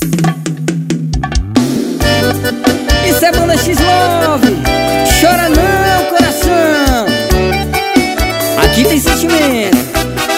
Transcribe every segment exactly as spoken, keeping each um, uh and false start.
Isso é banda X-Love. Chora não, coração. Aqui tem sentimento.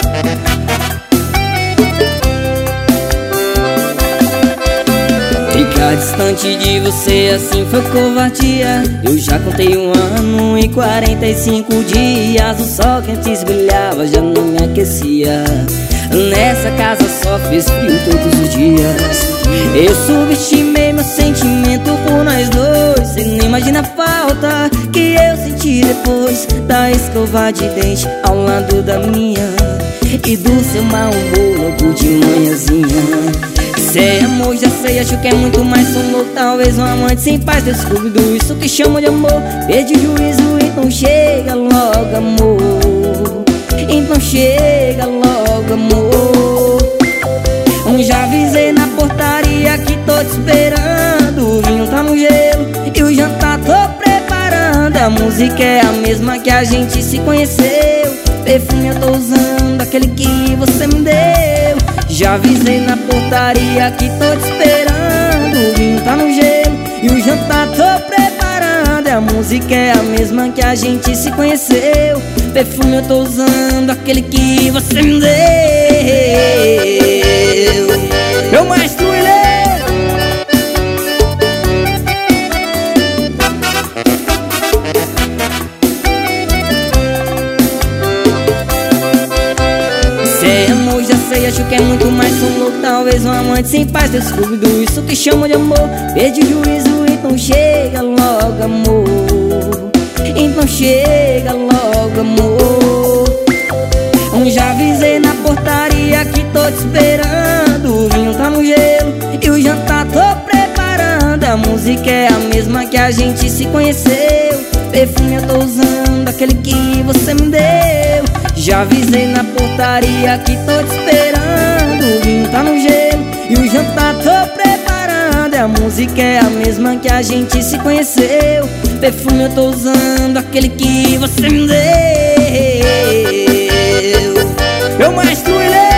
Ficar distante de você assim foi covardia. Eu já contei um ano e quarenta e cinco dias. O sol que antes brilhava já não me aquecia. Nessa casa só fez frio todos os dias. Eu subestimei meu sentimento por nós dois. Cê nem imagina a falta que eu senti depois da escova de dente ao lado da minha e do seu mau humor logo de manhãzinha. Cê é amor, já sei, acho que é muito mais um louco. Talvez um amante sem paz, descubro isso que chamo de amor. Perdi o juízo, então chega logo, amor. Então chega logo, amor. Já avisei na portaria que tô te esperando. O vinho tá no gelo e o jantar tô preparando. A música é a mesma que a gente se conheceu. Perfume eu tô usando, aquele que você me deu. Já avisei na portaria que tô te esperando. O vinho tá no gelo e o jantar tô preparando. A música é a mesma que a gente se conheceu. Perfume eu tô usando, aquele que você me deu. Meu maestro Wilê. Cê amor, já sei, acho que é muito mais um louco. Talvez um amante sem paz, descubro isso que chamo de amor. Perdi o juízo, então chega logo, amor. Então chega logo, amor. Já avisei na portaria que tô te esperando. O vinho tá no gelo e o jantar tô preparando. A música é a mesma que a gente se conheceu. Perfume eu tô usando, aquele que você me deu. Já avisei na portaria que tô te esperando. O vinho tá no gelo e o jantar tô preparando. A música é a mesma que a gente se conheceu. Perfume eu tô usando, aquele que você me deu. Meu maestro Wilê.